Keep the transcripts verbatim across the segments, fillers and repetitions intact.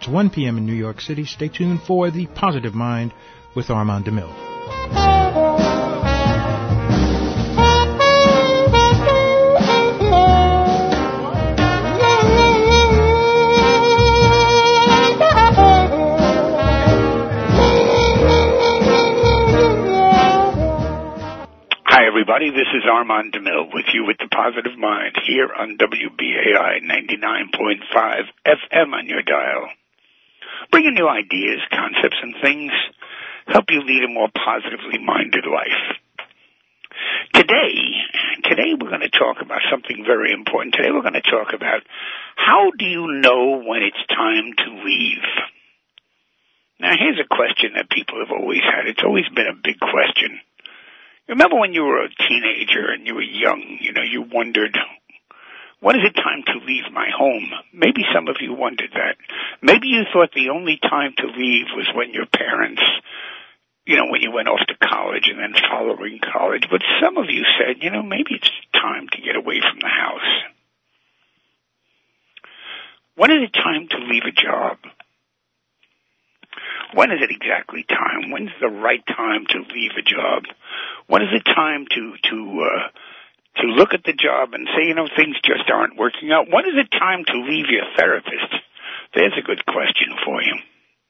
It's one p.m. in New York City. Stay tuned for The Positive Mind with Armand DeMille. Everybody, this is Armand DeMille with you with The Positive Mind here on W B A I ninety-nine point five F M on your dial. Bringing you ideas, concepts, and things, help you lead a more positively minded life. Today, today we're going to talk about something very important. Today we're going to talk about how do you know when it's time to leave? Now here's a question that people have always had. It's always been a big question. Remember when you were a teenager and you were young, you know, you wondered, when is it time to leave my home? Maybe some of you wondered that. Maybe you thought the only time to leave was when your parents, you know, when you went off to college and then following college. But some of you said, you know, maybe it's time to get away from the house. When is it time to leave a job? When is it exactly time? When's the right time to leave a job? When is it time to to uh, to look at the job and say, you know, things just aren't working out? When is it time to leave your therapist? There's a good question for you.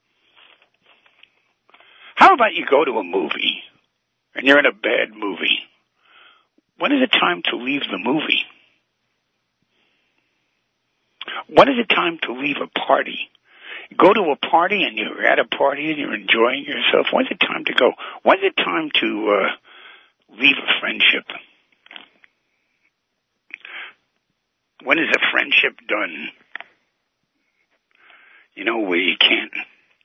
How about you go to a movie and you're in a bad movie? When is it time to leave the movie? When is it time to leave a party? Go to a party and you're at a party and you're enjoying yourself. When's it time to go? When's it time to uh, leave a friendship? When is a friendship done? You know, where you can't.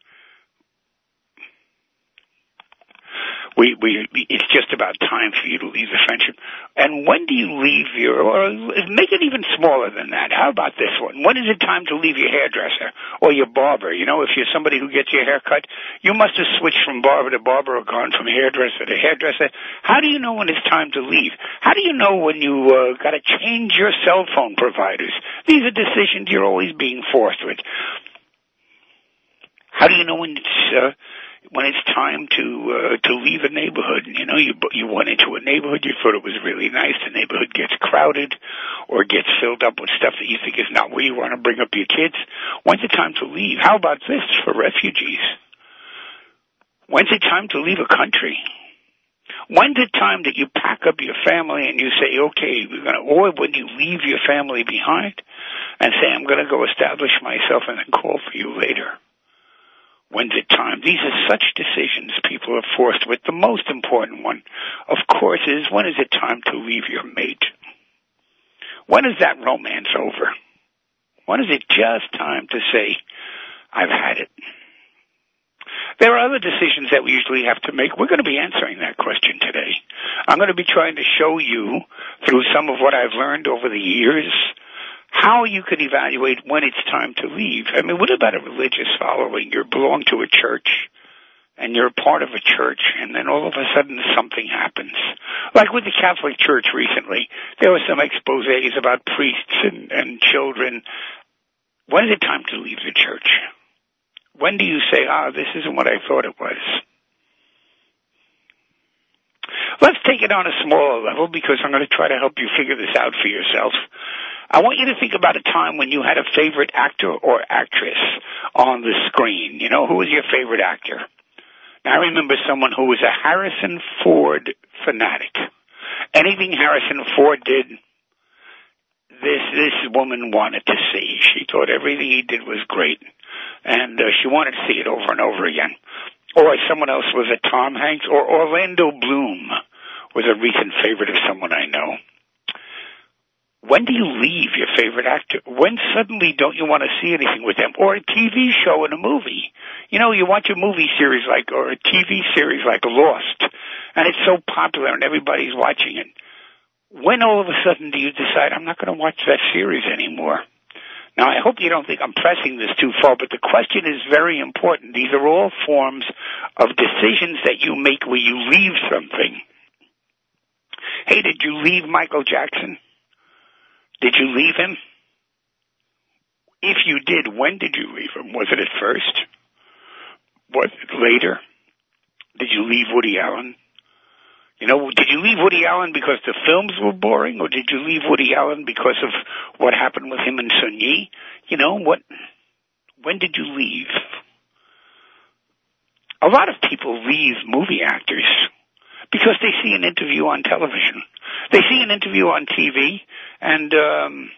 We, we, it's just about time for you to leave the friendship. And when do you leave your, or make it even smaller than that. How about this one? When is it time to leave your hairdresser or your barber? You know, if you're somebody who gets your hair cut, you must have switched from barber to barber or gone from hairdresser to hairdresser. How do you know when it's time to leave? How do you know when you uh, got to change your cell phone providers? These are decisions you're always being forced with. How do you know when it's, uh, when it's time to uh, to leave a neighborhood? You know, you you went into a neighborhood, you thought it was really nice, the neighborhood gets crowded or gets filled up with stuff that you think is not where you want to bring up your kids. When's it time to leave? How about this for refugees? When's it time to leave a country? When's it time that you pack up your family and you say, okay, we're gonna, or when you leave your family behind and say, I'm going to go establish myself and then call for you later? When's it time? These are such decisions people are forced with. The most important one, of course, is when is it time to leave your mate? When is that romance over? When is it just time to say, I've had it? There are other decisions that we usually have to make. We're going to be answering that question today. I'm going to be trying to show you, through some of what I've learned over the years, how you can evaluate when it's time to leave. I mean, what about a religious following? You belong to a church, and you're a part of a church, and then all of a sudden something happens. Like with the Catholic Church recently, there were some exposés about priests and, and children. When is it time to leave the church? When do you say, ah, this isn't what I thought it was? Let's take it on a smaller level, because I'm going to try to help you figure this out for yourself. I want you to think about a time when you had a favorite actor or actress on the screen. You know, who was your favorite actor? Now, I remember someone who was a Harrison Ford fanatic. Anything Harrison Ford did, this this woman wanted to see. She thought everything he did was great, and uh, she wanted to see it over and over again. Or someone else was a Tom Hanks, or Orlando Bloom was a recent favorite of someone I know. When do you leave your favorite actor? When suddenly don't you want to see anything with them? Or a T V show and a movie. You know, you watch a movie series like, or a T V series like Lost, and it's so popular and everybody's watching it. When all of a sudden do you decide, I'm not going to watch that series anymore? Now, I hope you don't think I'm pressing this too far, but the question is very important. These are all forms of decisions that you make where you leave something. Hey, did you leave Michael Jackson? Did you leave him? If you did, when did you leave him? Was it at first? Was it later? Did you leave Woody Allen? You know, did you leave Woody Allen because the films were boring, or did you leave Woody Allen because of what happened with him and Sun Yi? You know, what, when did you leave? A lot of people leave movie actors because they see an interview on television. They see an interview on T V, and, um,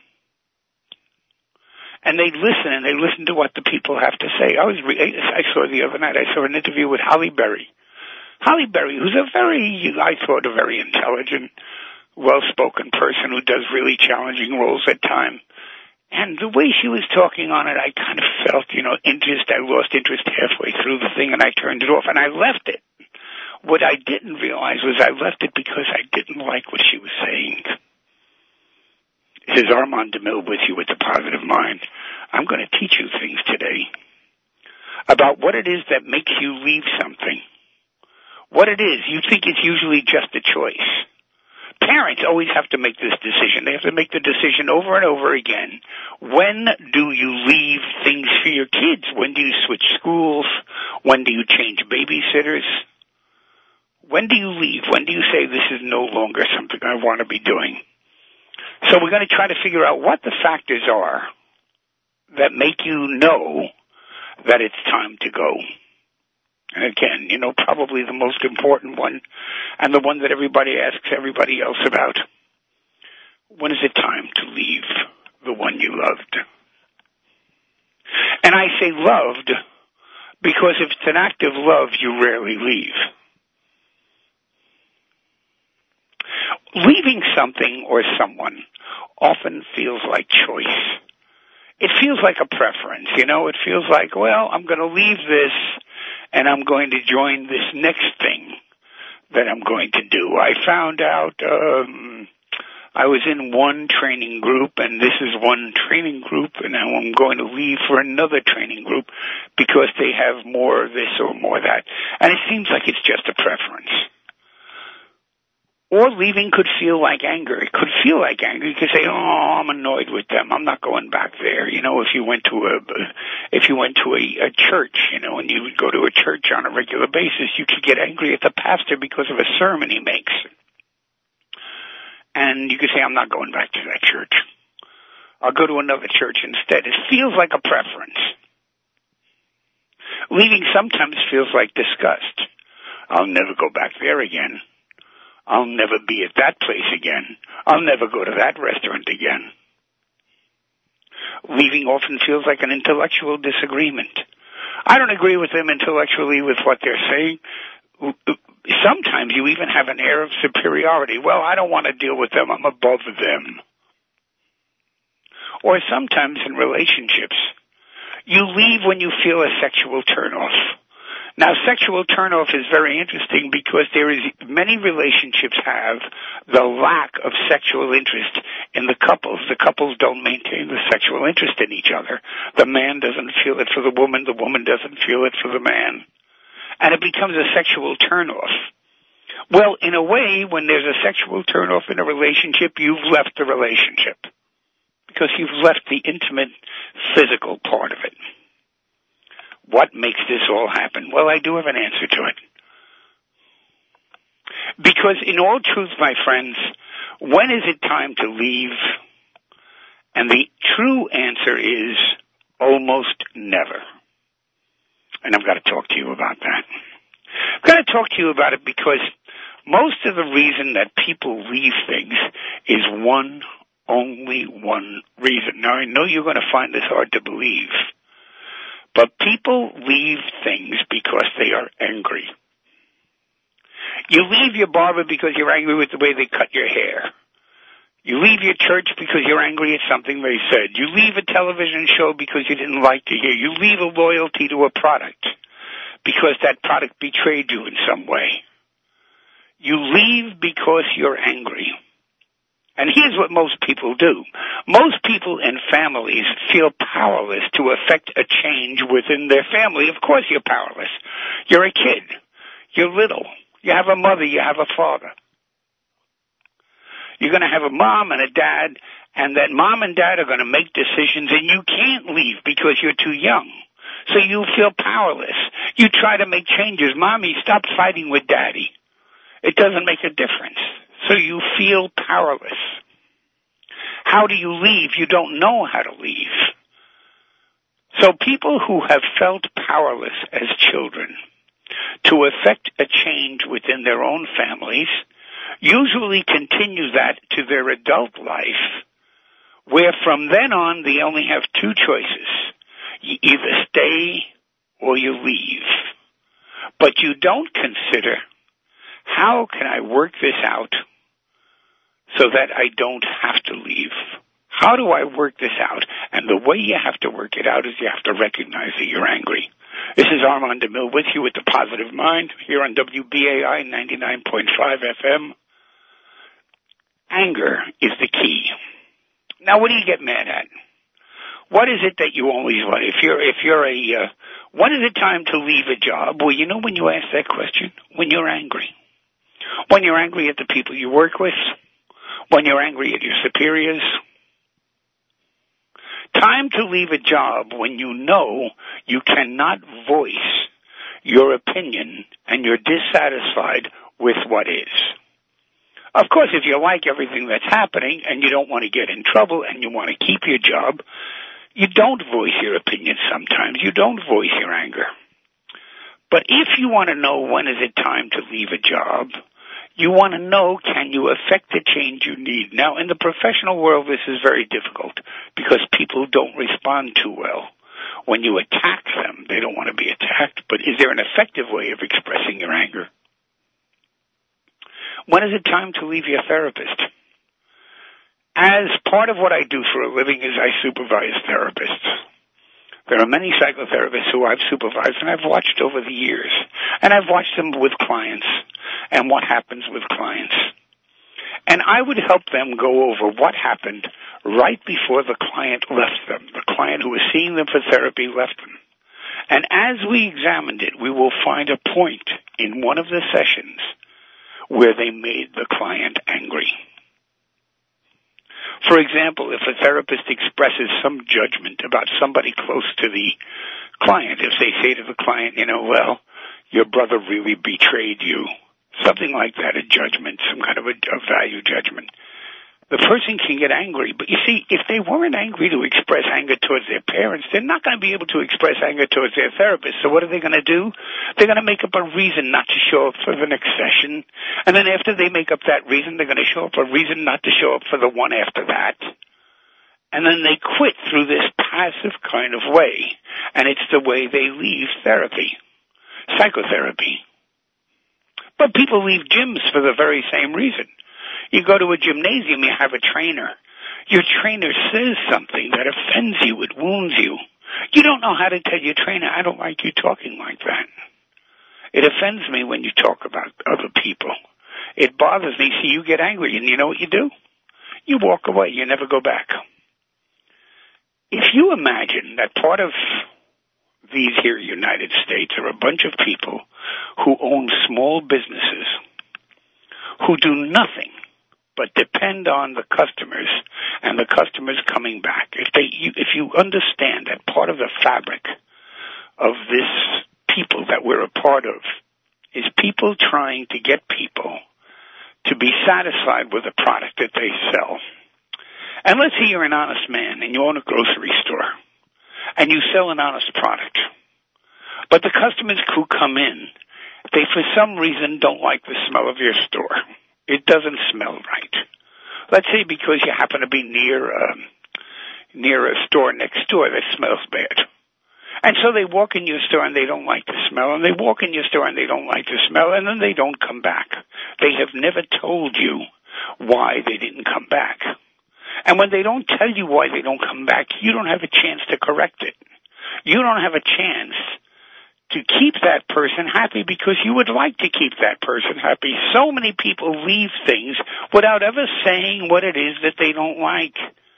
and they listen, and they listen to what the people have to say. I was, re- I saw the other night, I saw an interview with Halle Berry. Halle Berry, who's a very, I thought, a very intelligent, well-spoken person who does really challenging roles at times. And the way she was talking on it, I kind of felt, you know, interest. I lost interest halfway through the thing, and I turned it off, and I left it. What I didn't realize was I left it because I didn't like what she was saying. This is Armand DeMille with you with the Positive Mind. I'm going to teach you things today about what it is that makes you leave something. What it is, you think it's usually just a choice. Parents always have to make this decision. They have to make the decision over and over again. When do you leave things for your kids? When do you switch schools? When do you change babysitters? When do you leave? When do you say this is no longer something I want to be doing? So we're going to try to figure out what the factors are that make you know that it's time to go. And again, you know, probably the most important one, and the one that everybody asks everybody else about. When is it time to leave the one you loved? And I say loved because if it's an act of love, you rarely leave. Leaving something or someone often feels like choice. It feels like a preference, you know. It feels like, well, I'm going to leave this and I'm going to join this next thing that I'm going to do. I found out um, I was in one training group, and this is one training group, and now I'm going to leave for another training group because they have more of this or more of that. And it seems like it's just a preference. Or leaving could feel like anger. It could feel like anger. You could say, "Oh, I'm annoyed with them. I'm not going back there." You know, if you went to a, if you went to a, a church, you know, and you would go to a church on a regular basis, you could get angry at the pastor because of a sermon he makes, and you could say, "I'm not going back to that church. I'll go to another church instead." It feels like a preference. Leaving sometimes feels like disgust. I'll never go back there again. I'll never be at that place again. I'll never go to that restaurant again. Leaving often feels like an intellectual disagreement. I don't agree with them intellectually with what they're saying. Sometimes you even have an air of superiority. Well, I don't want to deal with them. I'm above them. Or sometimes in relationships, you leave when you feel a sexual turnoff. Now, sexual turnoff is very interesting because there is many relationships have the lack of sexual interest in the couples. The couples don't maintain the sexual interest in each other. The man doesn't feel it for the woman. The woman doesn't feel it for the man. And it becomes a sexual turnoff. Well, in a way, when there's a sexual turnoff in a relationship, you've left the relationship because you've left the intimate, physical part of it. What makes this all happen? Well, I do have an answer to it. Because in all truth, my friends, when is it time to leave? And the true answer is almost never. And I've got to talk to you about that. I've got to talk to you about it because most of the reason that people leave things is one, only one reason. Now, I know you're going to find this hard to believe. But people leave things because they are angry. You leave your barber because you're angry with the way they cut your hair. You leave your church because you're angry at something they said. You leave a television show because you didn't like to hear. You leave a loyalty to a product because that product betrayed you in some way. You leave because you're angry. And here's what most people do. Most people in families feel powerless to affect a change within their family. Of course you're powerless. You're a kid. You're little. You have a mother. You have a father. You're going to have a mom and a dad, and that mom and dad are going to make decisions and you can't leave because you're too young. So you feel powerless. You try to make changes. Mommy, stop fighting with daddy. It doesn't make a difference. So you feel powerless. How do you leave? You don't know how to leave. So people who have felt powerless as children to effect a change within their own families usually continue that to their adult life, where from then on they only have two choices. You either stay or you leave. But you don't consider, how can I work this out so that I don't have to leave? How do I work this out? And the way you have to work it out is you have to recognize that you're angry. This is Armand DeMille with you with The Positive Mind here on W B A I ninety-nine point five F M. Anger is the key. Now, what do you get mad at? What is it that you always want? If you're, if you're a, uh, when is it time to leave a job? Well, you know when you ask that question? When you're angry. When you're angry at the people you work with. When you're angry at your superiors. Time to leave a job when you know you cannot voice your opinion and you're dissatisfied with what is. Of course, if you like everything that's happening and you don't want to get in trouble and you want to keep your job, you don't voice your opinion sometimes. You don't voice your anger. But if you want to know when is it time to leave a job, you want to know, can you effect the change you need? Now, in the professional world, this is very difficult because people don't respond too well. When you attack them, they don't want to be attacked. But is there an effective way of expressing your anger? When is it time to leave your therapist? As part of what I do for a living is I supervise therapists. There are many psychotherapists who I've supervised and I've watched over the years. And I've watched them with clients and what happens with clients. And I would help them go over what happened right before the client left them. The client who was seeing them for therapy left them. And as we examined it, we will find a point in one of the sessions where they made the client angry. For example, if a therapist expresses some judgment about somebody close to the client, if they say to the client, you know, well, your brother really betrayed you, something like that, a judgment, some kind of a, a value judgment, the person can get angry. But you see, if they weren't angry to express anger towards their parents, they're not going to be able to express anger towards their therapist. So what are they going to do? They're going to make up a reason not to show up for the next session. And then after they make up that reason, they're going to show up a reason not to show up for the one after that. And then they quit through this passive kind of way. And it's the way they leave therapy, psychotherapy. But people leave gyms for the very same reason. You go to a gymnasium, you have a trainer. Your trainer says something that offends you, it wounds you. You don't know how to tell your trainer, I don't like you talking like that. It offends me when you talk about other people. It bothers me, so you get angry, and you know what you do? You walk away, you never go back. If you imagine that part of these here United States are a bunch of people who own small businesses, who do nothing but depend on the customers and the customers coming back. If they, you, if you understand that part of the fabric of this people that we're a part of is people trying to get people to be satisfied with the product that they sell. And let's say you're an honest man and you own a grocery store and you sell an honest product. But the customers who come in, they for some reason don't like the smell of your store. It doesn't smell right. Let's say because you happen to be near um, near a store next door that smells bad. And so they walk in your store and they don't like the smell, and they walk in your store and they don't like the smell, and then they don't come back. They have never told you why they didn't come back. And when they don't tell you why they don't come back, you don't have a chance to correct it. You don't have a chance to keep that person happy because you would like to keep that person happy. So many people leave things without ever saying what it is that they don't like.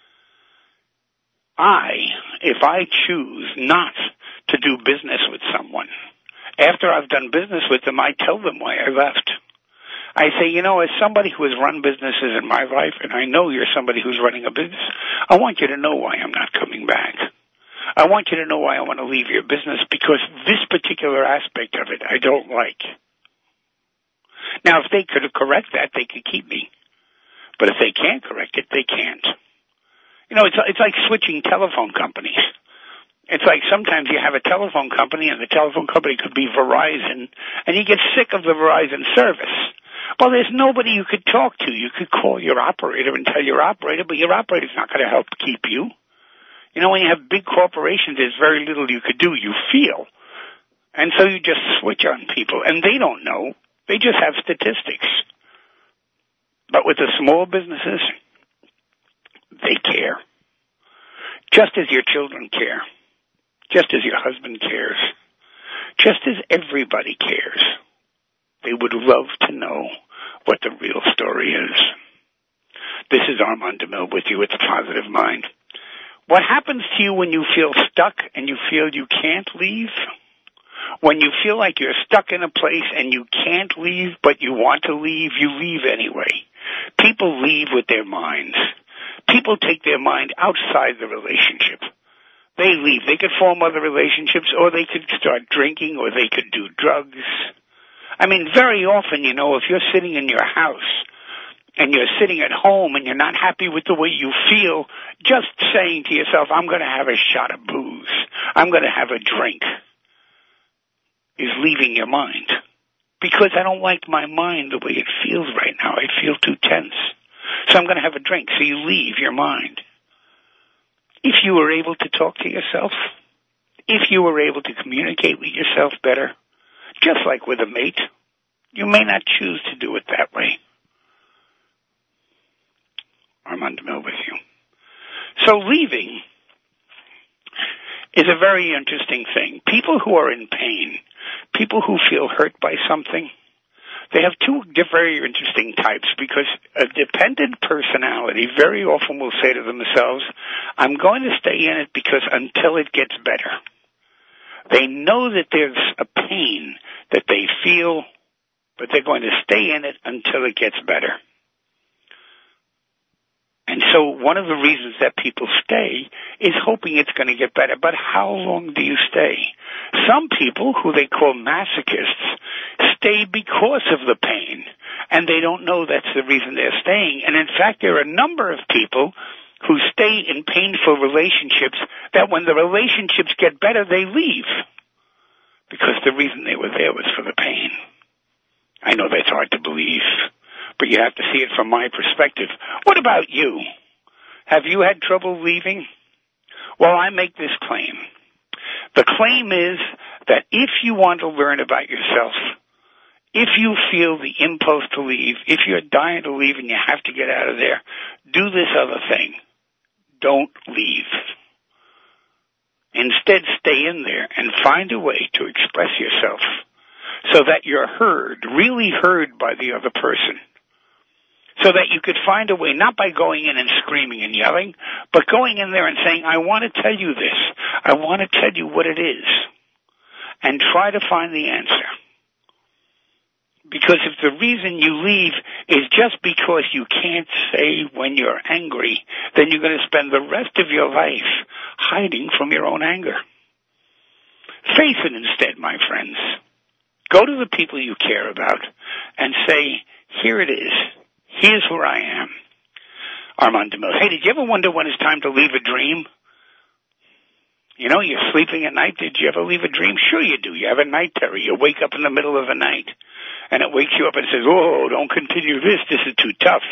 I, if I choose not to do business with someone, after I've done business with them, I tell them why I left. I say, you know, as somebody who has run businesses in my life, and I know you're somebody who's running a business, I want you to know why I'm not coming back. I want you to know why I want to leave your business, because this particular aspect of it I don't like. Now, if they could correct that, they could keep me. But if they can't correct it, they can't. You know, it's it's like switching telephone companies. It's like sometimes you have a telephone company, and the telephone company could be Verizon, and you get sick of the Verizon service. Well, there's nobody you could talk to. You could call your operator and tell your operator, but your operator's not going to help keep you. You know, when you have big corporations, there's very little you could do. You feel. And so you just switch on people, and they don't know. They just have statistics. But with the small businesses, they care. Just as your children care. Just as your husband cares. Just as everybody cares. They would love to know what the real story is. This is Armand DeMille with you with the Positive Mind. What happens to you when you feel stuck and you feel you can't leave? When you feel like you're stuck in a place and you can't leave, but you want to leave, you leave anyway. People leave with their minds. People take their mind outside the relationship. They leave. They could form other relationships, or they could start drinking, or they could do drugs. I mean, very often, you know, if you're sitting in your house and you're sitting at home and you're not happy with the way you feel, just saying to yourself, I'm going to have a shot of booze, I'm going to have a drink, is leaving your mind. Because I don't like my mind the way it feels right now. I feel too tense. So I'm going to have a drink. So you leave your mind. If you were able to talk to yourself, if you were able to communicate with yourself better, just like with a mate, you may not choose to do it that way. Armand DeMille with you. So leaving is a very interesting thing. People who are in pain, people who feel hurt by something, they have two very interesting types, because a dependent personality very often will say to themselves, I'm going to stay in it because until it gets better. They know that there's a pain that they feel, but they're going to stay in it until it gets better. And so one of the reasons that people stay is hoping it's going to get better. But how long do you stay? Some people, who they call masochists, stay because of the pain, and they don't know that's the reason they're staying. And in fact, there are a number of people who stay in painful relationships that when the relationships get better, they leave, because the reason they were there was for the pain. I know that's hard to believe, but you have to see it from my perspective. What about you? Have you had trouble leaving? Well, I make this claim. The claim is that if you want to learn about yourself, if you feel the impulse to leave, if you're dying to leave and you have to get out of there, do this other thing. Don't leave. Instead, stay in there and find a way to express yourself so that you're heard, really heard by the other person. So that you could find a way, not by going in and screaming and yelling, but going in there and saying, I want to tell you this. I want to tell you what it is. And try to find the answer. Because if the reason you leave is just because you can't say when you're angry, then you're going to spend the rest of your life hiding from your own anger. Face it instead, my friends. Go to the people you care about and say, here it is. Here's where I am. Armand DeMille. Hey, did you ever wonder when it's time to leave a dream? You know, you're sleeping at night. Did you ever leave a dream? Sure you do. You have a night terror. You wake up in the middle of the night, and it wakes you up and says, oh, don't continue this. This is too tough.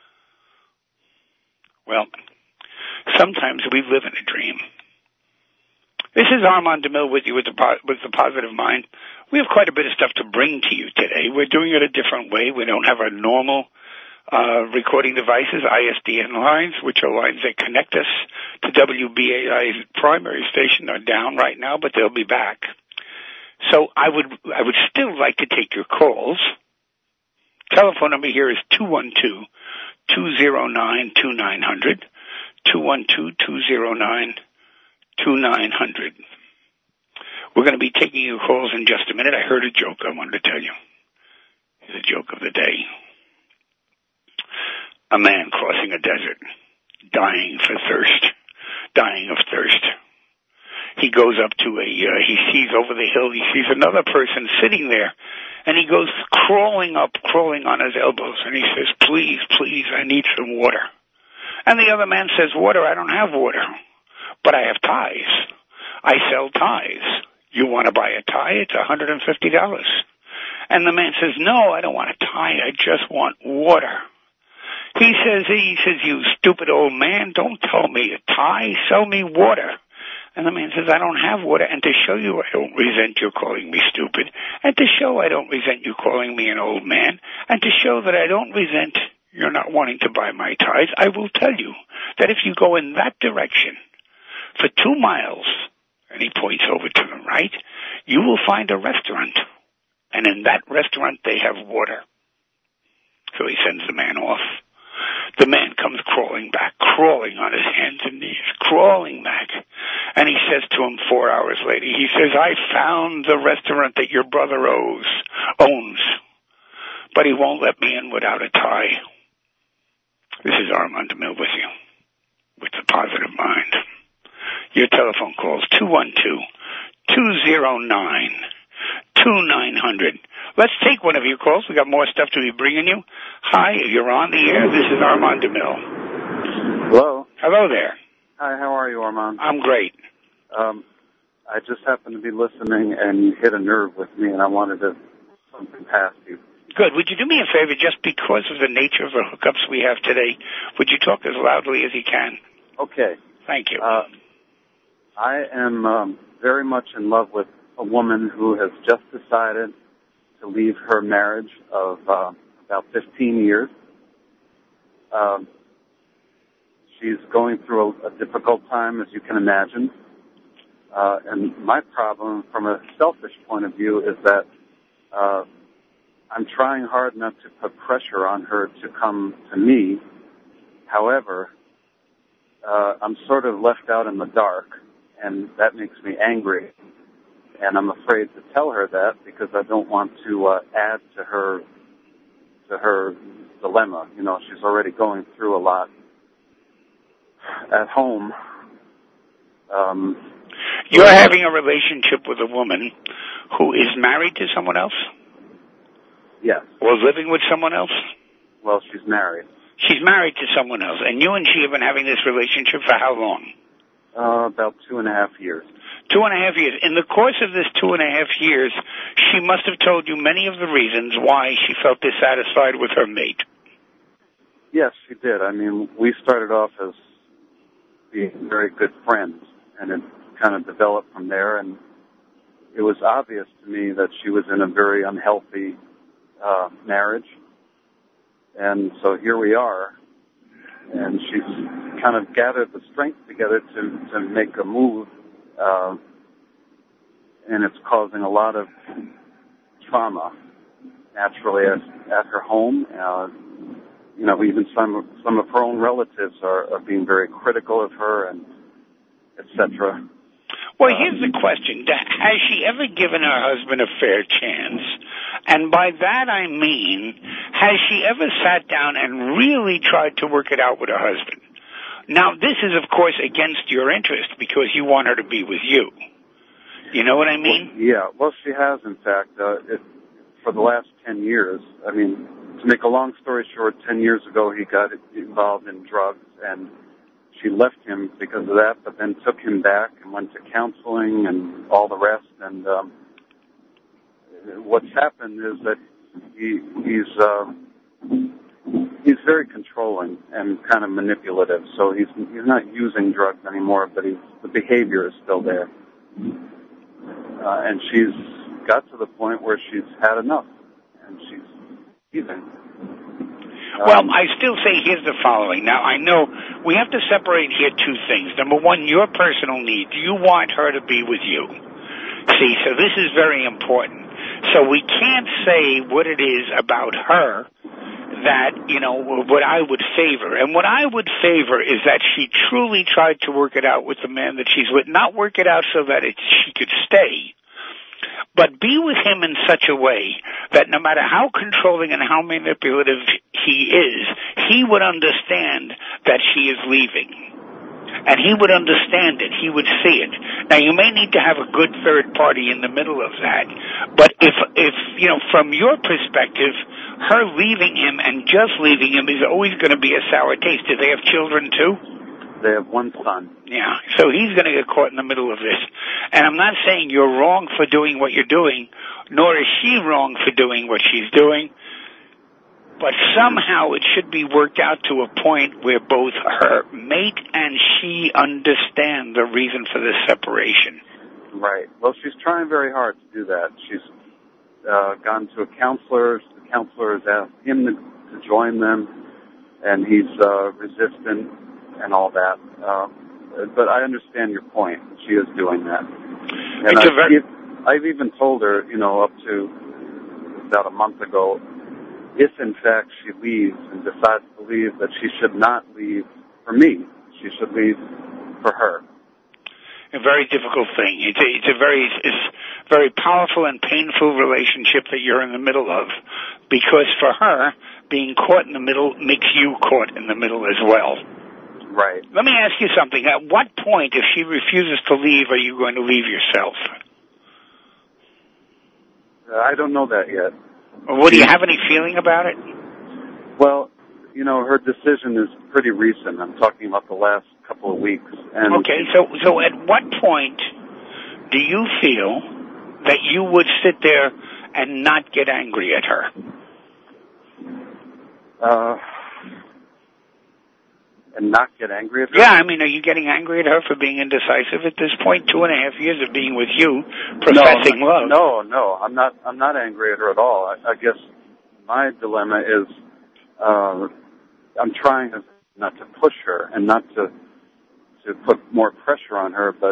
Well, sometimes we live in a dream. This is Armand DeMille with you with the, with the Positive Mind. We have quite a bit of stuff to bring to you today. We're doing it a different way. We don't have our normal uh recording devices, I S D N lines, which are lines that connect us to W B A I's primary station, are down right now, but they'll be back. So I would I would still like to take your calls. Telephone number here is two one two, two zero nine, two nine zero zero, two one two, two zero nine, two nine zero zero. We're going to be taking your calls in just a minute. I heard a joke I wanted to tell you. The joke of the day. A man crossing a desert, dying for thirst, dying of thirst. He goes up to a, uh, he sees over the hill, he sees another person sitting there, and he goes crawling up, crawling on his elbows, and he says, please, please, I need some water. And the other man says, water, I don't have water, but I have ties. I sell ties. You want to buy a tie? It's one hundred fifty dollars. And the man says, no, I don't want a tie, I just want water. He says, he says, you stupid old man, don't tell me a tie, sell me water. And the man says, I don't have water, and to show you I don't resent your calling me stupid, and to show I don't resent you calling me an old man, and to show that I don't resent you're not wanting to buy my ties, I will tell you that if you go in that direction for two miles, and he points over to the right, you will find a restaurant, and in that restaurant they have water. So he sends the man off. The man comes crawling back, crawling on his hands and knees, crawling back. And he says to him four hours later, he says, I found the restaurant that your brother owes, owns, but he won't let me in without a tie. This is Armand DeMille with you, with the positive mind. Your telephone calls two one two, two zero nine, two nine zero zero. Let's take one of your calls. We got more stuff to be bringing you. Hi, you're on the air. This is Armand DeMille. Hello. Hello there. Hi, how are you, Armand? I'm great. Um, I just happened to be listening, and you hit a nerve with me, and I wanted to something past you. Good. Would you do me a favor, just because of the nature of the hookups we have today, would you talk as loudly as you can? Okay. Thank you. Uh, I am um, very much in love with a woman who has just decided to leave her marriage of uh, about fifteen years. Um, she's going through a, a difficult time, as you can imagine. Uh, and my problem, from a selfish point of view, is that uh, I'm trying hard not to put pressure on her to come to me. However, uh, I'm sort of left out in the dark, and that makes me angry. And I'm afraid to tell her that because I don't want to uh, add to her to her dilemma. You know, she's already going through a lot at home. Um, You're having a relationship with a woman who is married to someone else? Yes. Or living with someone else? Well, she's married. She's married to someone else. And you and she have been having this relationship for how long? Uh, about two and a half years. Two and a half years. In the course of this two and a half years, she must have told you many of the reasons why she felt dissatisfied with her mate. Yes, she did. I mean, we started off as being very good friends, and it kind of developed from there, and it was obvious to me that she was in a very unhealthy uh, marriage. And so here we are, and she's kind of gathered the strength together to, to make a move. Uh, and it's causing a lot of trauma, naturally, at, at her home. Uh, you know, even some some of her own relatives are, are being very critical of her, and et cetera. Well, here's the question. Has she ever given her husband a fair chance? And by that I mean, has she ever sat down and really tried to work it out with her husband? Now, this is, of course, against your interest because you want her to be with you. You know what I mean? Well, yeah. Well, she has, in fact, uh, it, for the last ten years. I mean, to make a long story short, ten years ago he got involved in drugs, and she left him because of that, but then took him back and went to counseling and all the rest. And um, what's happened is that he, he's... Uh, He's very controlling and kind of manipulative, so he's he's not using drugs anymore, but he's, the behavior is still there. Uh, and she's got to the point where she's had enough, and she's leaving. Well, Um, I still say here's the following. Now, I know we have to separate here two things. Number one, your personal need. Do you want her to be with you? See, so this is very important. So we can't say what it is about her that, you know, what I would favor. And what I would favor is that she truly tried to work it out with the man that she's with. Not work it out so that it, she could stay, but be with him in such a way that no matter how controlling and how manipulative he is, he would understand that she is leaving. And he would understand it. He would see it. Now, you may need to have a good third party in the middle of that. But if, if you know, from your perspective, her leaving him and just leaving him is always going to be a sour taste. Do they have children, too? They have one son. Yeah, so he's going to get caught in the middle of this. And I'm not saying you're wrong for doing what you're doing, nor is she wrong for doing what she's doing. But somehow it should be worked out to a point where both her mate and she understand the reason for this separation. Right. Well, she's trying very hard to do that. She's uh, gone to a counselor. The counselor has asked him to, to join them, and he's uh, resistant and all that. Uh, but I understand your point. She is doing that. And It's I've, a very- I've even told her, you know, up to about a month ago, if in fact she leaves and decides to leave, that she should not leave for me. She should leave for her. A very difficult thing. It's a, it's a very, it's very powerful and painful relationship that you're in the middle of, because for her, being caught in the middle makes you caught in the middle as well. Right. Let me ask you something. At what point, if she refuses to leave, are you going to leave yourself? Uh, I don't know that yet. Well, do you have any feeling about it? Well, you know, her decision is pretty recent. I'm talking about the last couple of weeks. And Okay, so so at what point do you feel that you would sit there and not get angry at her? Uh, and not get angry at her? Yeah, I mean, are you getting angry at her for being indecisive at this point? Two and a half years of being with you, professing no, love. No, no, I'm not. I'm not angry at her at all. I, I guess my dilemma is uh, I'm trying not to push her and not to to put more pressure on her. But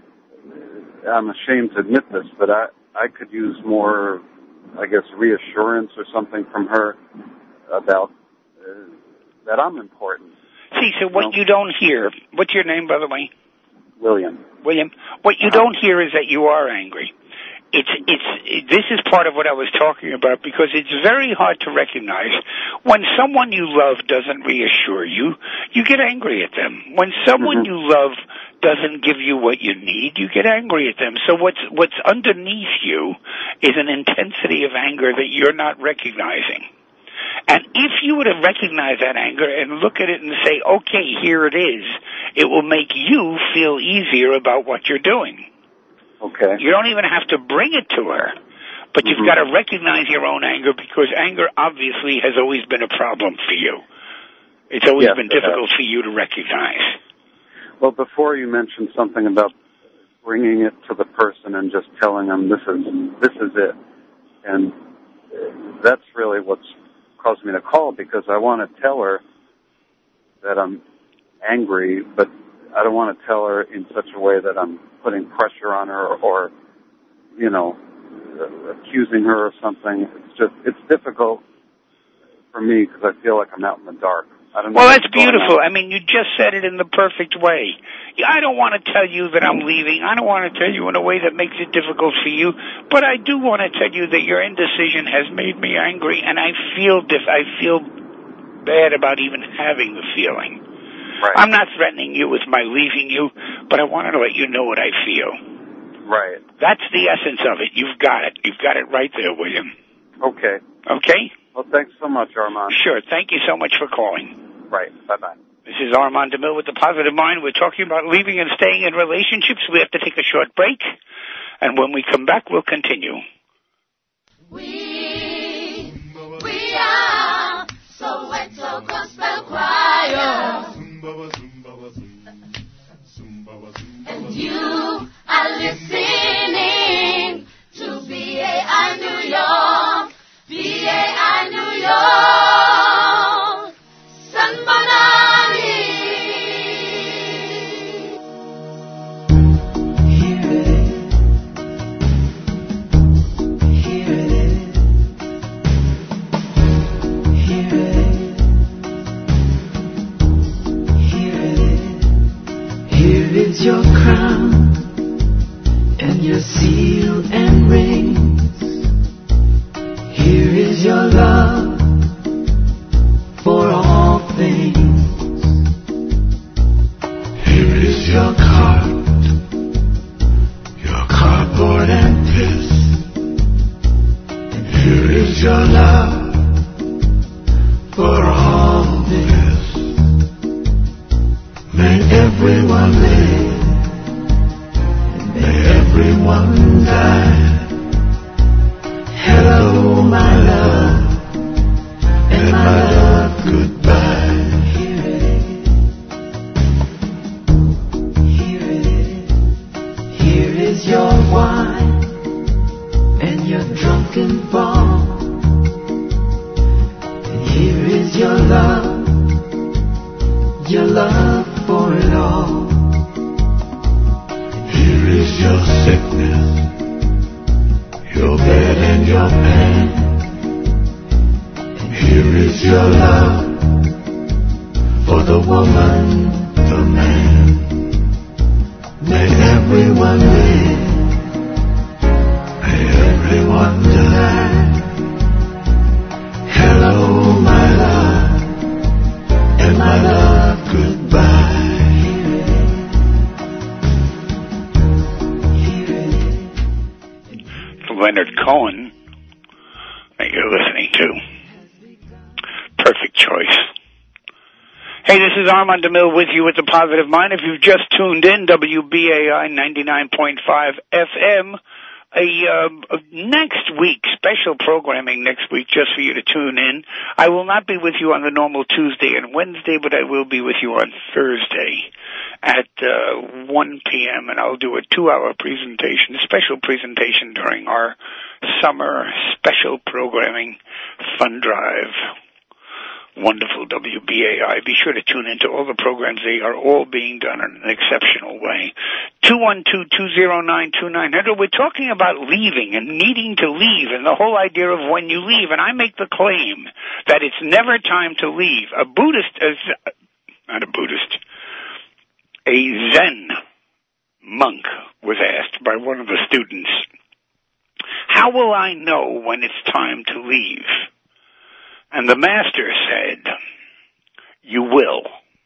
I'm ashamed to admit this, but I I could use more, I guess, reassurance or something from her about uh, that I'm important. See, so what you don't hear, what's your name, by the way? William. William, what you don't hear is that you are angry. It's, it's, it, this is part of what I was talking about, because it's very hard to recognize when someone you love doesn't reassure you, you get angry at them. When someone mm-hmm. you love doesn't give you what you need, you get angry at them. So what's, what's underneath you is an intensity of anger that you're not recognizing. And if you were to recognize that anger and look at it and say, okay, here it is, it will make you feel easier about what you're doing. Okay. You don't even have to bring it to her, but you've mm-hmm. got to recognize your own anger, because anger obviously has always been a problem for you. It's always yes, been difficult for you to recognize. Well, before you mentioned something about bringing it to the person and just telling them this is this is it, and that's really what's caused me to call, because I want to tell her that I'm angry, but I don't want to tell her in such a way that I'm putting pressure on her or, or you know, accusing her of something. It's just, it's difficult for me because I feel like I'm out in the dark. I don't know. Well, that's beautiful. I mean, you just said it in the perfect way. I don't want to tell you that I'm leaving. I don't want to tell you in a way that makes it difficult for you. But I do want to tell you that your indecision has made me angry, and I feel diff- I feel bad about even having the feeling. Right. I'm not threatening you with my leaving you, but I wanted to let you know what I feel. Right. That's the essence of it. You've got it. You've got it right there, William. Okay. Okay? Well, thanks so much, Armand. Sure. Thank you so much for calling. Right. Bye-bye. This is Armand DeMille with The Positive Mind. We're talking about leaving and staying in relationships. We have to take a short break, and when we come back, we'll continue. We, we are Soweto Gospel Choir, and you are listening to B A I New York, B A I New York, San Bonani. Here it is, here it is, here it is, here it is. Here is your crown and your seal and ring. your love for all this. May everyone live, and may everyone die. Hello, my love, and my love, goodbye. Here it is. Here it is. Here is your wine and your drunken ball. And here is your love, your love for it all. Here is your sickness, your bed and your pain. And here is your love for the woman, the man. May everyone live, may everyone die. Hello, my love, and my love, goodbye. Leonard Cohen that you're listening to. Perfect choice. Hey, this is Armand DeMille with you with the Positive Mind. If you've just tuned in, W B A I ninety-nine point five F M. A, uh, next week, special programming next week just for you to tune in. I will not be with you on the normal Tuesday and Wednesday, but I will be with you on Thursday at uh, one p.m. and I'll do a two-hour presentation, a special presentation during our summer special programming fund drive. Wonderful W B A I. Be sure to tune into all the programs. They are all being done in an exceptional way. two one two, two zero nine, two nine zero zero. We're talking about leaving and needing to leave and the whole idea of when you leave. And I make the claim that it's never time to leave. A Buddhist, uh, not a Buddhist, a Zen monk was asked by one of the students, how will I know when it's time to leave? And the master said, you will.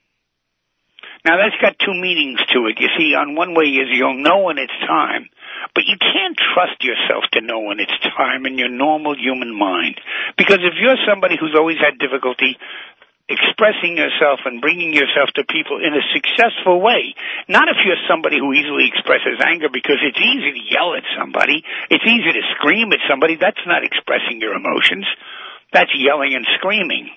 Now that's got two meanings to it. You see, on one way is you'll know when it's time, but you can't trust yourself to know when it's time in your normal human mind. Because if you're somebody who's always had difficulty expressing yourself and bringing yourself to people in a successful way, not if you're somebody who easily expresses anger, because it's easy to yell at somebody, it's easy to scream at somebody, that's not expressing your emotions. That's yelling and screaming.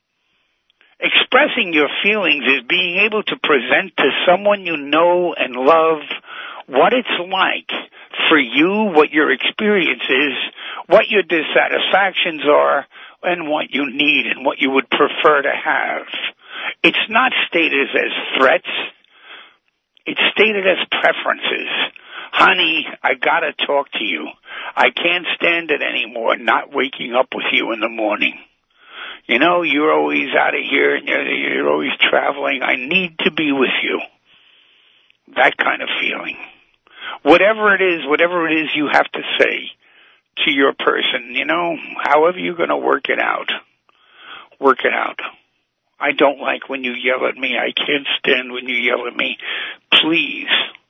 Expressing your feelings is being able to present to someone you know and love what it's like for you, what your experience is, what your dissatisfactions are, and what you need and what you would prefer to have. It's not stated as threats. It's stated as preferences. Honey, I gotta talk to you. I can't stand it anymore, not waking up with you in the morning. You know, you're always out of here and you're, you're always traveling. I need to be with you. That kind of feeling. Whatever it is, whatever it is you have to say to your person, you know, however you're gonna work it out, work it out. I don't like when you yell at me. I can't stand when you yell at me. Please.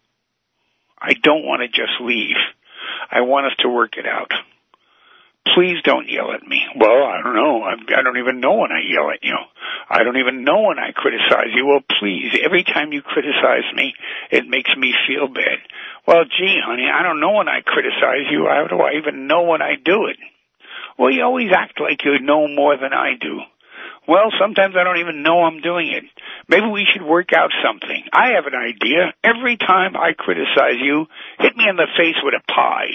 I don't want to just leave. I want us to work it out. Please don't yell at me. Well, I don't know. I, I don't even know when I yell at you. I don't even know when I criticize you. Well, please, every time you criticize me, it makes me feel bad. Well, gee, honey, I don't know when I criticize you. How do I even know when I do it? Well, you always act like you know more than I do. Well, sometimes I don't even know I'm doing it. Maybe we should work out something. I have an idea. Every time I criticize you, hit me in the face with a pie.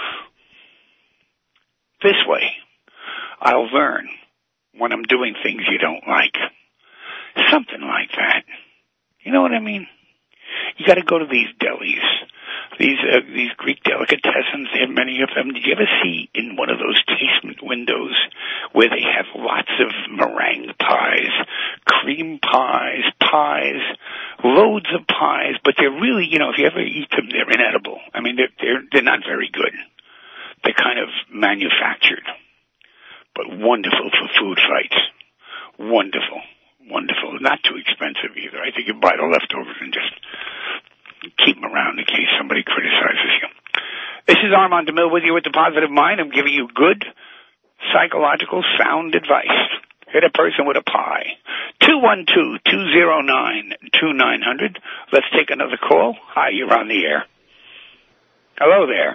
This way, I'll learn when I'm doing things you don't like. Something like that. You know what I mean? You got to go to these delis, these uh, these Greek delicatessens. They have many of them. Did you ever see in one of those casement windows where they have lots of meringue pies, cream pies, pies, loads of pies, but they're really, you know, if you ever eat them, they're inedible. I mean, they're they're, they're not very good. They're kind of manufactured, but wonderful for food fights. Wonderful. Wonderful. Not too expensive either. I think you buy the leftovers and just keep them around in case somebody criticizes you. This is Armand DeMille with you with the Positive Mind. I'm giving you good, psychological sound advice. Hit a person with a pie. two one two, two zero nine, two nine zero zero. Let's take another call. Hi, you're on the air. Hello there.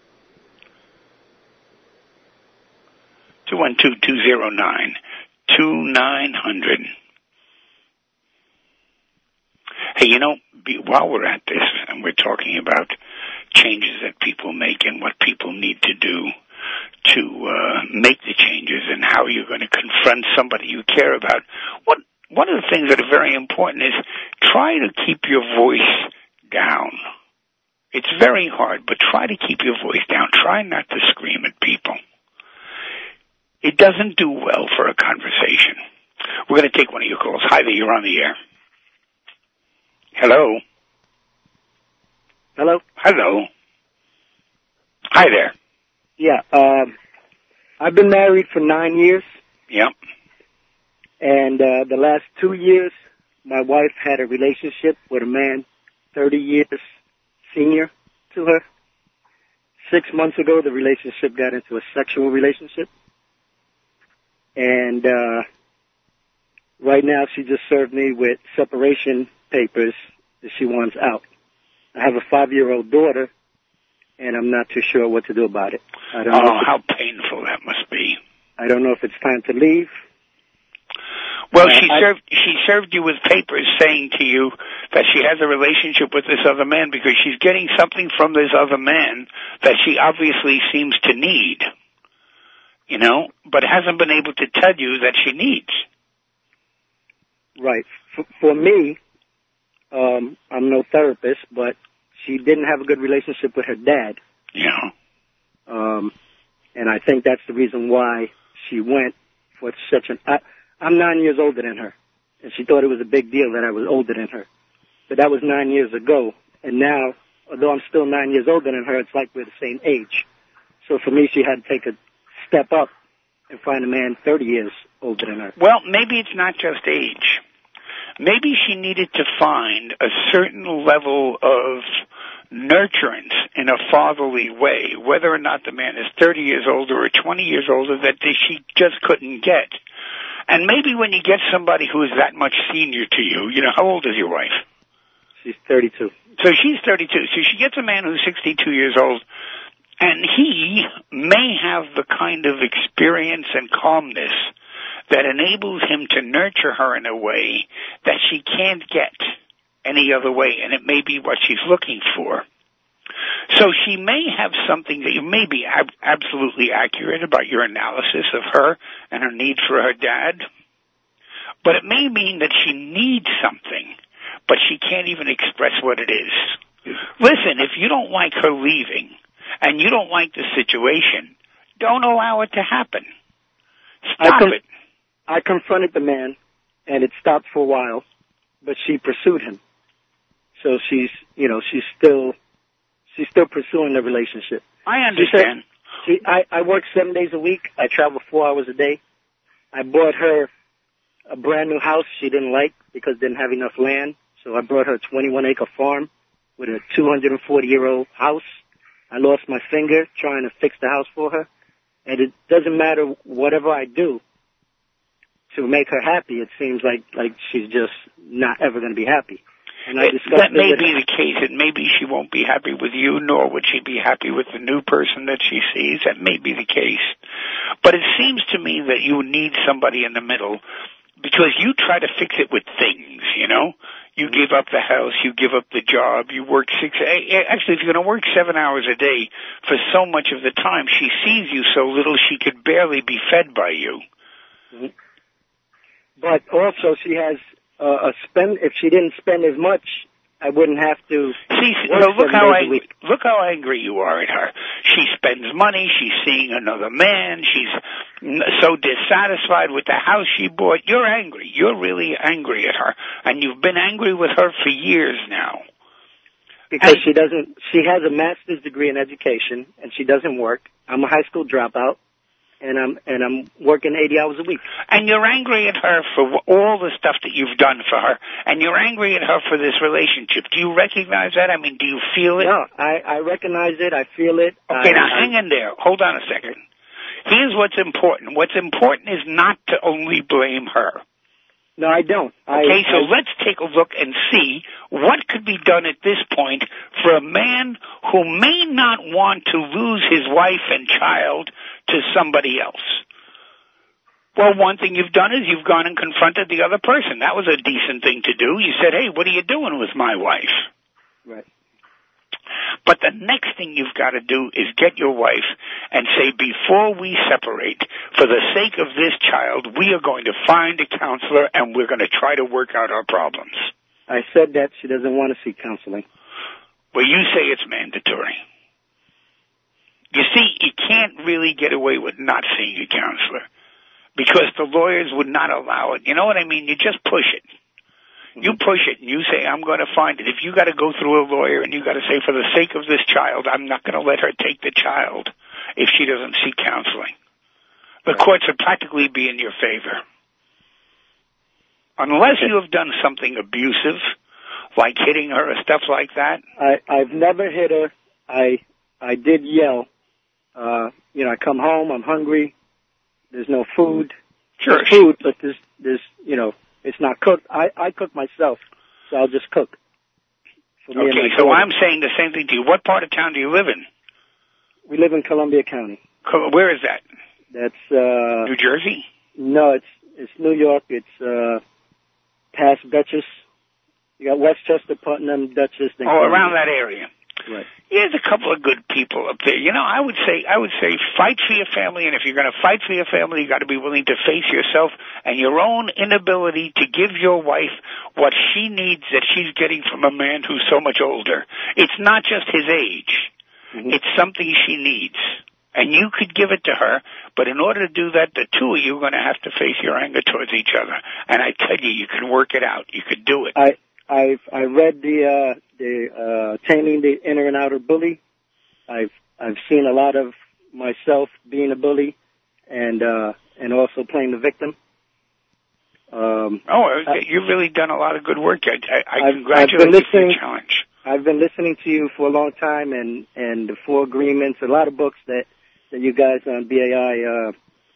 two one two, two zero nine, two nine zero zero. Hey, you know, while we're at this, and we're talking about changes that people make and what people need to do to uh, make the changes and how you're going to confront somebody you care about, what one of the things that are very important is try to keep your voice down. It's very hard, but try to keep your voice down. Try not to scream at people. It doesn't do well for a conversation. We're going to take one of your calls. Hi there, you're on the air. Hello? Hello? Hello? Hi there. Yeah, um, I've been married for nine years. Yep. And uh, the last two years, my wife had a relationship with a man thirty years senior to her. Six months ago, the relationship got into a sexual relationship. And uh, right now, she just served me with separation papers that she wants out. I have a five-year-old daughter, and I'm not too sure what to do about it. I don't oh, know how painful that must be. I don't know if it's time to leave. Well, uh, she I, served she served you with papers saying to you that she has a relationship with this other man because she's getting something from this other man that she obviously seems to need, you know, but hasn't been able to tell you that she needs. Right. For, for me, um, I'm no therapist, but she didn't have a good relationship with her dad. Yeah. Um, and I think that's the reason why she went for such an... I, I'm nine years older than her, and she thought it was a big deal that I was older than her. But that was nine years ago, and now, although I'm still nine years older than her, it's like we're the same age. So for me, she had to take a step up and find a man thirty years older than her. Well, maybe it's not just age. Maybe she needed to find a certain level of nurturance in a fatherly way, whether or not the man is thirty years older or twenty years older, that she just couldn't get. And maybe when you get somebody who is that much senior to you, you know, how old is your wife? She's thirty-two. So she's thirty-two. So she gets a man who's sixty-two years old, and he may have the kind of experience and calmness that enables him to nurture her in a way that she can't get any other way, and it may be what she's looking for. So she may have something that you may be ab- absolutely accurate about your analysis of her and her need for her dad, but it may mean that she needs something, but she can't even express what it is. Listen, if you don't like her leaving and you don't like the situation, don't allow it to happen. Stop I com- it. I confronted the man, and it stopped for a while, but she pursued him. So she's, you know, she's still, she's still pursuing the relationship. I understand. She said, she, I, I work seven days a week. I travel four hours a day. I bought her a brand new house she didn't like because didn't have enough land. So I brought her a twenty-one acre farm with a two hundred forty year old house. I lost my finger trying to fix the house for her. And it doesn't matter whatever I do to make her happy. It seems like, like she's just not ever going to be happy. And I it, discussed that may it be the case. It may be she won't be happy with you, nor would she be happy with the new person that she sees. That may be the case. But it seems to me that you need somebody in the middle, because you try to fix it with things, you know? You give up the house, you give up the job, you work six... Actually, if you're going to work seven hours a day for so much of the time, she sees you so little she could barely be fed by you. Mm-hmm. But also she has uh, a spend... If she didn't spend as much, I wouldn't have to... See, so look how angry, look how angry you are at her. She spends money, she's seeing another man, she's so dissatisfied with the house she bought. You're angry. You're really angry at her. And you've been angry with her for years now. Because and, she doesn't... She has a master's degree in education, and she doesn't work. I'm a high school dropout. And I'm and I'm working eighty hours a week. And you're angry at her for all the stuff that you've done for her, and you're angry at her for this relationship. Do you recognize that? I mean, do you feel it? No, I, I recognize it. I feel it. Okay, I, now I, hang in there. Hold on a second. Here's what's important. What's important is not to only blame her. No, I don't. Okay, I, so let's take a look and see what could be done at this point for a man who may not want to lose his wife and child to somebody else. Well, one thing you've done is you've gone and confronted the other person. That was a decent thing to do. You said, hey, what are you doing with my wife? Right. But the next thing you've got to do is get your wife and say, before we separate, for the sake of this child, we are going to find a counselor and we're going to try to work out our problems. I said that. She doesn't want to see counseling. Well, you say it's mandatory. You see, you can't really get away with not seeing a counselor because the lawyers would not allow it. You know what I mean? You just push it. You push it and you say, I'm going to find it. If you got to go through a lawyer and you got to say, for the sake of this child, I'm not going to let her take the child if she doesn't seek counseling. The courts would practically be in your favor. Unless you have done something abusive, like hitting her or stuff like that. I, I've never hit her. I, I did yell. Uh, you know, I come home, I'm hungry. There's no food. Sure. There's food, but there's, there's, you know, it's not cooked. I, I cook myself, so I'll just cook. For me Okay, and my so daughter. I'm saying the same thing to you. What part of town do you live in? We live in Columbia County. Co- Where is that? That's, uh... New Jersey? No, it's, it's New York. It's, uh, past Dutchess. You got Westchester, Putnam, Dutchess. Oh, around that area. Right. Yeah, there's a couple of good people up there. You know, I would say, I would say fight for your family, and if you're going to fight for your family, you got to be willing to face yourself and your own inability to give your wife what she needs that she's getting from a man who's so much older. It's not just his age. Mm-hmm. It's something she needs. And you could give it to her, but in order to do that, the two of you are going to have to face your anger towards each other. And I tell you, you can work it out. You could do it. I, I've, I read the, uh, the, uh, Taming the Inner and Outer Bully. I've, I've seen a lot of myself being a bully and, uh, and also playing the victim. Um, oh, I, you've really done a lot of good work. I, I, I I've, congratulate I've you for your challenge. I've been listening to you for a long time and, and the Four Agreements, a lot of books that, that you guys on B A I,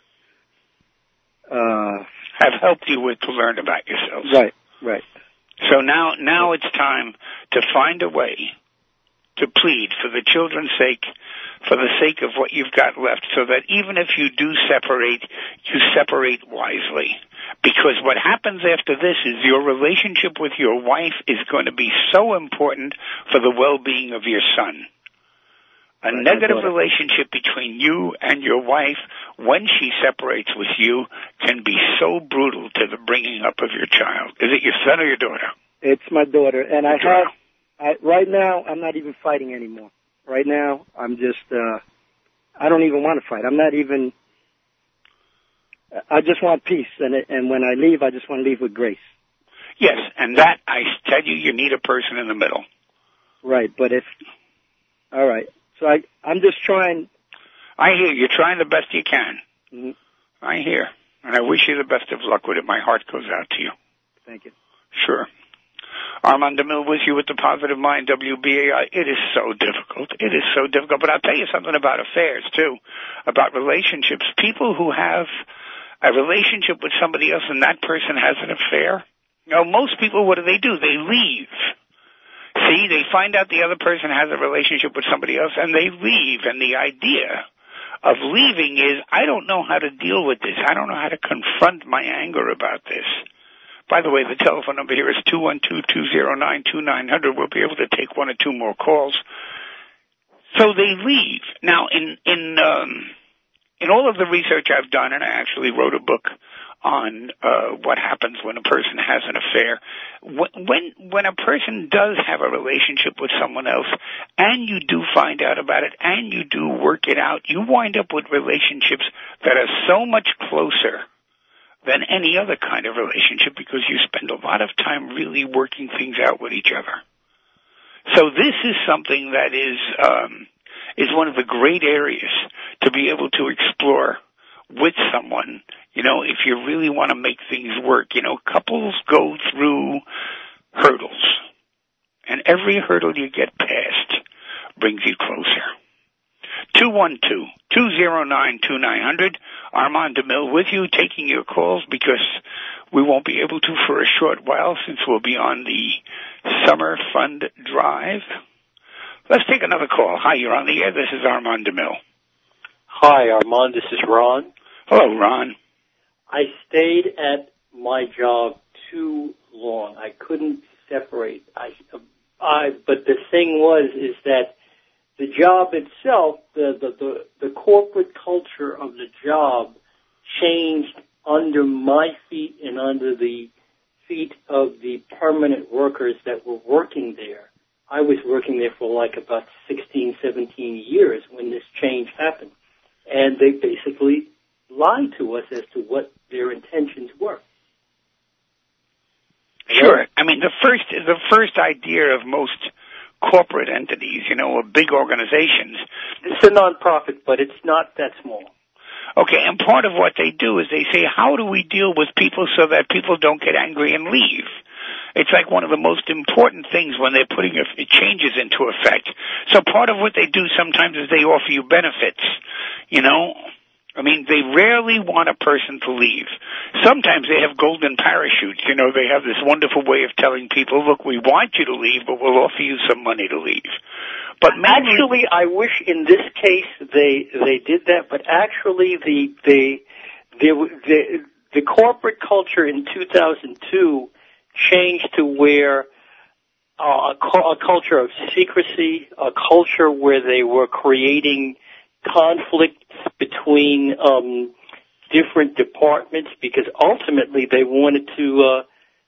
uh, uh, have helped you with to learn about yourselves. Right, right. So now, now it's time to find a way to plead for the children's sake, for the sake of what you've got left, so that even if you do separate, you separate wisely. Because what happens after this is your relationship with your wife is going to be so important for the well-being of your son. A right, negative relationship between you and your wife, when she separates with you, can be so brutal to the bringing up of your child. Is it your son or your daughter? It's my daughter, and I Daughter. have. I, right now, I'm not even fighting anymore. Right now, I'm just. Uh, I don't even want to fight. I'm not even. I just want peace, and it, and when I leave, I just want to leave with grace. Yes, and that I tell you, you need a person in the middle. Right, but if. All right. So I, I'm just trying. I hear you're trying the best you can. Mm-hmm. I hear. And I wish you the best of luck with it. My heart goes out to you. Thank you. Sure. Armand DeMille with you with the Positive Mind, W B A I. It is so difficult. It is so difficult. But I'll tell you something about affairs, too, about relationships. People who have a relationship with somebody else and that person has an affair, you know, most people, what do they do? They leave. See, they find out the other person has a relationship with somebody else, and they leave. And the idea of leaving is, I don't know how to deal with this. I don't know how to confront my anger about this. By the way, the telephone number here is two one two, two zero nine, two nine zero zero. We'll be able to take one or two more calls. So they leave. Now, in in um, in all of the research I've done, and I actually wrote a book on uh, what happens when a person has an affair. When when a person does have a relationship with someone else, and you do find out about it, and you do work it out, you wind up with relationships that are so much closer than any other kind of relationship because you spend a lot of time really working things out with each other. So this is something that is um, is one of the great areas to be able to explore with someone. You know, if you really want to make things work, you know, couples go through hurdles. And every hurdle you get past brings you closer. two one two, two oh nine, two nine hundred. Armand DeMille with you, taking your calls because we won't be able to for a short while since we'll be on the Summer Fund Drive. Let's take another call. Hi, you're on the air. This is Armand DeMille. Hi, Armand. This is Ron. Hello, Ron. I stayed at my job too long. I couldn't separate. I, I, but the thing was, is that the job itself, the, the, the, the corporate culture of the job changed under my feet and under the feet of the permanent workers that were working there. I was working there for like about sixteen, seventeen years when this change happened. And they basically lied to us as to what their intentions were. Sure. I mean, the first, the first idea of most corporate entities, you know, or big organizations. It's a nonprofit, but it's not that small. Okay, and part of what they do is they say, how do we deal with people so that people don't get angry and leave? It's like one of the most important things when they're putting a, changes into effect. So part of what they do sometimes is they offer you benefits, you know. I mean, they rarely want a person to leave. Sometimes they have golden parachutes. You know, they have this wonderful way of telling people, look, we want you to leave, but we'll offer you some money to leave. But mainly, actually, I wish in this case they they did that, but actually the the the the, the corporate culture in two thousand two changed to where uh, a, a culture of secrecy, a culture where they were creating conflicts between um, different departments because ultimately they wanted to, uh,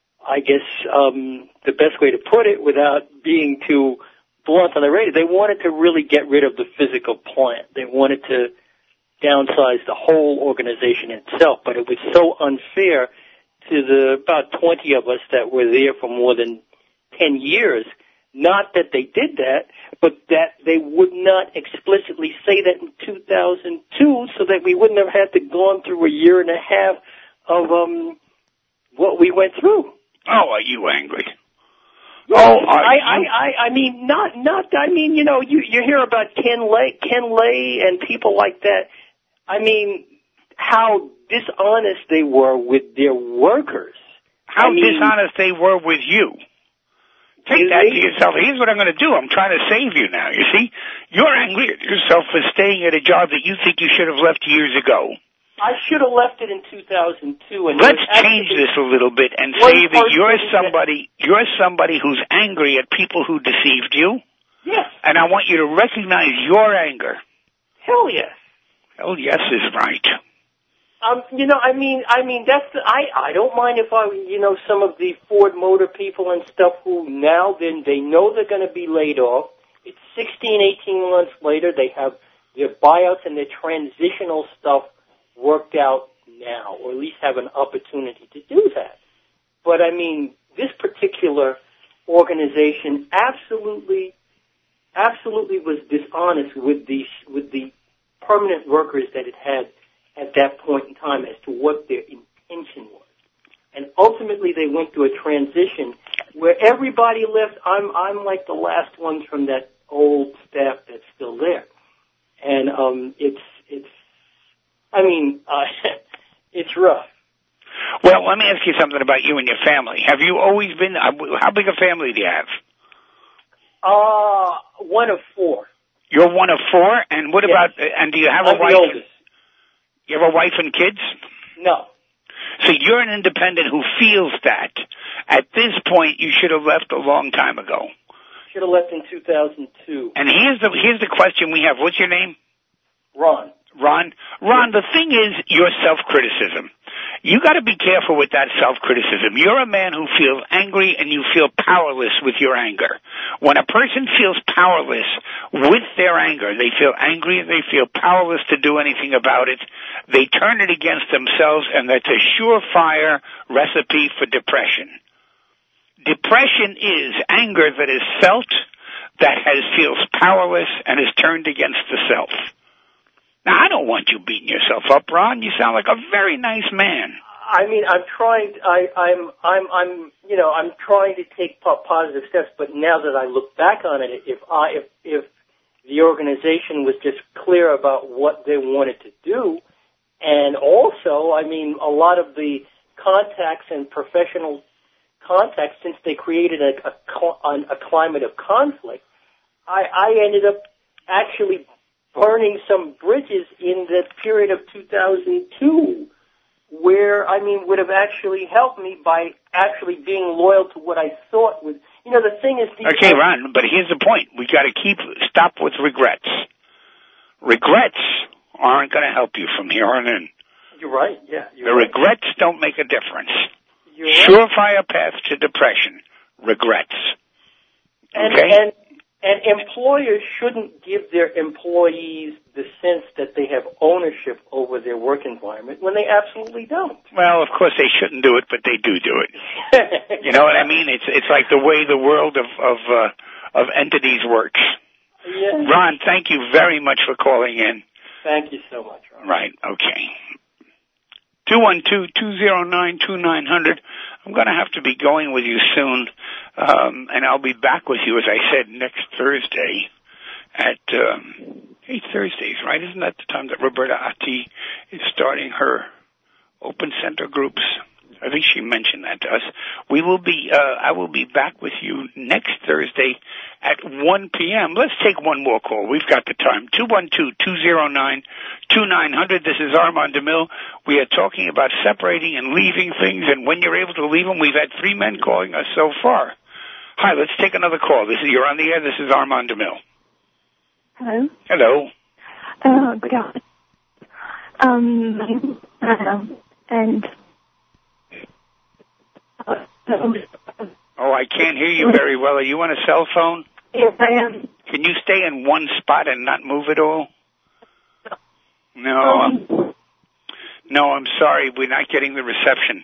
I guess um, the best way to put it without being too blunt on the radio, they wanted to really get rid of the physical plant. They wanted to downsize the whole organization itself, but it was so unfair to the about twenty of us that were there for more than ten years. Not that they did that, but that they would not explicitly say that in two thousand two so that we wouldn't have had to gone through a year and a half of um what we went through. Oh, are you angry? Yes, oh, I, I, I, I mean, not, not, I mean, you know, you, you hear about Ken Lay, Ken Lay and people like that. I mean, how dishonest they were with their workers. How I mean, dishonest they were with you. Take that to yourself. Here's what I'm going to do. I'm trying to save you now. You see, you're angry at yourself for staying at a job that you think you should have left years ago. I should have left it in two thousand two. And let's change this a little bit and say that you're somebody, you're somebody who's angry at people who deceived you. Yes. And I want you to recognize your anger. Hell yes. Hell yes is right. Um, you know, I mean, I mean, that's the, I, I don't mind if I, you know, some of the Ford Motor people and stuff who now then they know they're going to be laid off. It's sixteen, eighteen months later. They have their buyouts and their transitional stuff worked out now, or at least have an opportunity to do that. But I mean, this particular organization absolutely, absolutely was dishonest with the, with the permanent workers that it had at that point in time as to what their intention was. And ultimately they went through a transition where everybody left. I'm, I'm like the last ones from that old staff that's still there. And, um, it's, it's, I mean, uh, it's rough. Well, let me ask you something about you and your family. Have you always been, how big a family do you have? Uh, one of four. You're one of four? And what yes. about, and do you have I'm a wife? The oldest. You have a wife and kids? No. So you're an independent who feels that at this point you should have left a long time ago. Should have left in two thousand two. And here's the, here's the question we have. What's your name? Ron. Ron? Ron, the thing is your self-criticism. You got to be careful with that self-criticism. You're a man who feels angry and you feel powerless with your anger. When a person feels powerless with their anger, they feel angry and they feel powerless to do anything about it, they turn it against themselves, and that's a surefire recipe for depression. Depression is anger that is felt, that has feels powerless, and is turned against the self. Now, I don't want you beating yourself up, Ron. You sound like a very nice man. I mean, I'm trying. I, I'm, I'm, I'm. You know, I'm trying to take positive steps. But now that I look back on it, if I, if, if, the organization was just clear about what they wanted to do. And also, I mean, a lot of the contacts and professional contacts, since they created a, a, a climate of conflict, I, I ended up actually burning some bridges in the period of two thousand two, where, I mean, would have actually helped me by actually being loyal to what I thought was, you know, the thing is... Okay, Ron, but here's the point. We got to keep, stop with regrets. Regrets aren't going to help you from here on in. You're right, yeah. You're the right. regrets don't make a difference. You're right. Surefire path to depression. Regrets. And, okay? And, and employers shouldn't give their employees the sense that they have ownership over their work environment when they absolutely don't. Well, of course they shouldn't do it, but they do do it. You know what I mean? It's it's like the way the world of of uh, of entities works. Yeah. Ron, thank you very much for calling in. Thank you so much, Ron. Right, okay. two one two, two zero nine, two nine zero zero. I'm going to have to be going with you soon, um, and I'll be back with you, as I said, next Thursday at um, eight Thursdays, right? Isn't that the time that Roberta Atti is starting her open center groups? I think she mentioned that to us. We will be, uh, I will be back with you next Thursday at one p.m. Let's take one more call. We've got the time. two one two, two zero nine, two nine zero zero. This is Armand DeMille. We are talking about separating and leaving things, and when you're able to leave them, we've had three men calling us so far. Hi, let's take another call. This is, you're on the air. This is Armand DeMille. Hello. Hello. Uh, good afternoon. Um, um, and... Oh, I can't hear you very well. Are you on a cell phone? Yes, I am. Can you stay in one spot and not move at all? No. Um, no, I'm sorry. We're not getting the reception.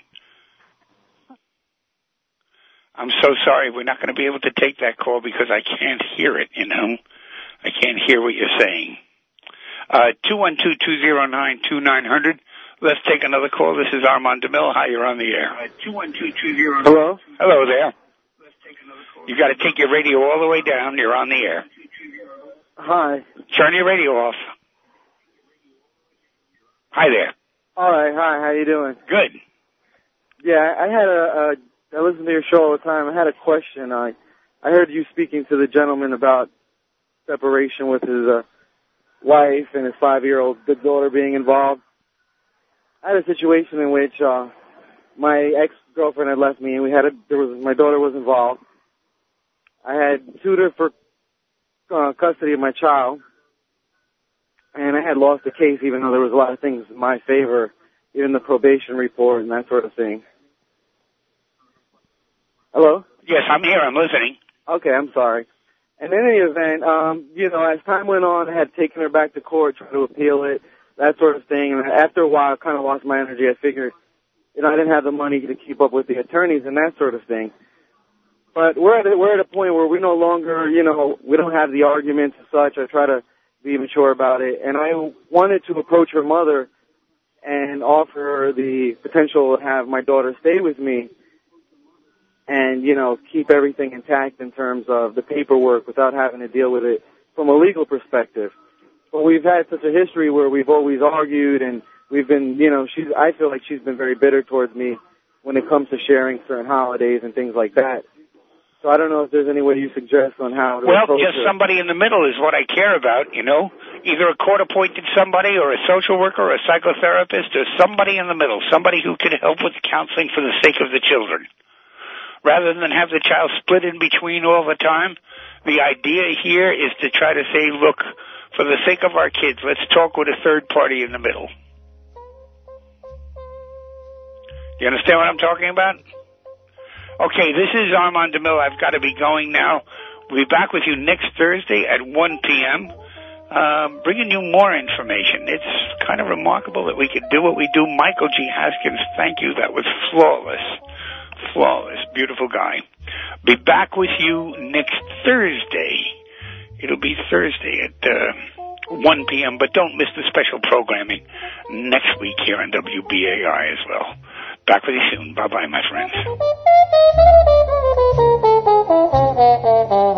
I'm so sorry. We're not going to be able to take that call because I can't hear it, you know. I can't hear what you're saying. Uh, two one two, two zero nine, two nine zero zero. Let's take another call. This is Armand DeMille. Hi, you're on the air. Uh, two one two, two zero nine. Hello? Hello there. Let's take another call. You got to take your radio all the way down. You're on the air. Hi. Turn your radio off. Hi there. All right, hi, how you doing? Good. Yeah, I had a, a I listen to your show all the time. I had a question. I I heard you speaking to the gentleman about separation with his uh, wife and his five-year-old good daughter being involved. I had a situation in which uh, my ex-girlfriend had left me, and we had a, there was my daughter was involved. I had sued her for uh, custody of my child, and I had lost the case, even though there was a lot of things in my favor, even the probation report and that sort of thing. Hello? Yes, I'm here. I'm listening. Okay, I'm sorry. And in any event, um, you know, as time went on, I had taken her back to court, tried to appeal it, that sort of thing. And after a while, I kind of lost my energy. I figured, you know, I didn't have the money to keep up with the attorneys and that sort of thing. But we're at a, we're at a point where we no longer, you know, we don't have the arguments and such. I try to be mature about it. And I wanted to approach her mother and offer her the potential to have my daughter stay with me and, you know, keep everything intact in terms of the paperwork without having to deal with it from a legal perspective. But we've had such a history where we've always argued, and we've been, you know, she's, I feel like she's been very bitter towards me when it comes to sharing certain holidays and things like that. So I don't know if there's any way you suggest on how to Well, approach just it. somebody in the middle is what I care about, you know. Either a court-appointed somebody or a social worker or a psychotherapist or somebody in the middle, somebody who could help with counseling for the sake of the children. Rather than have the child split in between all the time, the idea here is to try to say, look, for the sake of our kids, let's talk with a third party in the middle. You understand what I'm talking about? Okay, this is Armand DeMille. I've got to be going now. We'll be back with you next Thursday at one p.m., um, bringing you more information. It's kind of remarkable that we could do what we do. Michael G. Haskins, thank you. That was flawless. Flawless. Beautiful guy. Be back with you next Thursday. It'll be Thursday at uh, one p.m., but don't miss the special programming next week here on W B A I as well. Back with you soon. Bye-bye, my friends.